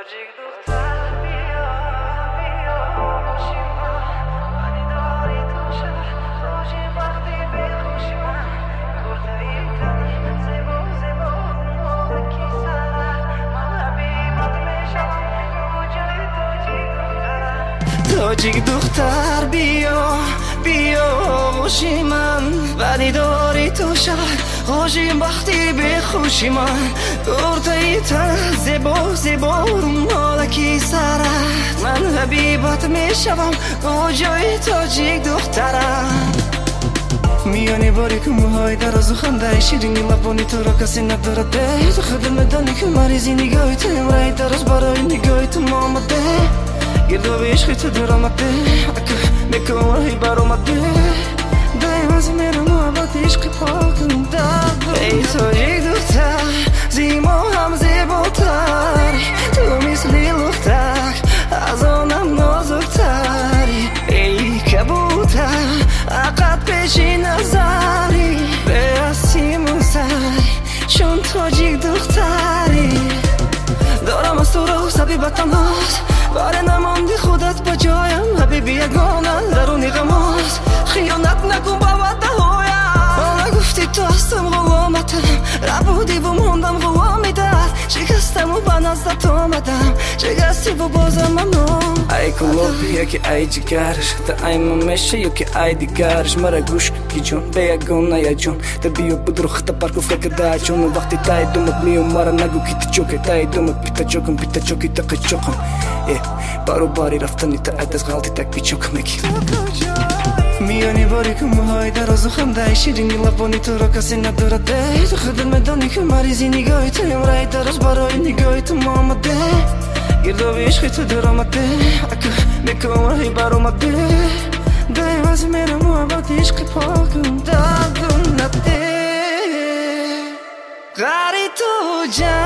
تاجیک دختر بیا بیا خوشی من ولی داری تو شهر خوشیم وقتی به خوشی من گرده تن زیبا زیبا مالکی سرت من حبیبت میشوم کجای تاجیک دخترم میانی باریک موهای دراز و خنده شیرینی لبانی تو را کسی ندارده تو خودم میدانی که مریضی نگاهی تو امرای دراز برای نگاهی تو آمده گردابی عشقی تو در آمده اکه میکنم راهی بر آمده دایم از میرم محبت عشق پاکم داد ای تاجیک دختر زیما هم زیباتری تو مثلی لختر از آنم نازکتری ای کبوتر عقد پیشی نظری به سیم و سری چون تاجیک دختری دارم از تو رو سبیبت تنهاست باره نماندی خودت با جایم حبیبی یگانه درونی غماست خیانت نکن با وعده هایم نگفتی تو هستم غلامتم ربودی و موندم غلامی درد شکستم و به نزدت آمدم شکستی و بازم ممنون ای کلوب یکی ای جگرش تا ای ممیشه یکی ای دیگرش مرا گوش کی جون به یگانه یا جون تا بیو بدرو خطا پرکو فکر دا جون وقتی تای دومت میو مرا نگو کی تی چوکه تای دومت پیتا چوکی تقی چوکم بارو باری رفتنی تا عد از غلطی تک بیچوک میگی میانی باریک موهای دراز و خنده شیرینی لبانی تو را کسی ندارده تو خودت میدانی که مریضی نگاهی تو امرای دراز برای نگاهی تو آمده گردابی عشقی تو در آمده اکه میکنم راهی بر آمده دایم از میرم محبت عشق پاکم دادم نده غری تو جان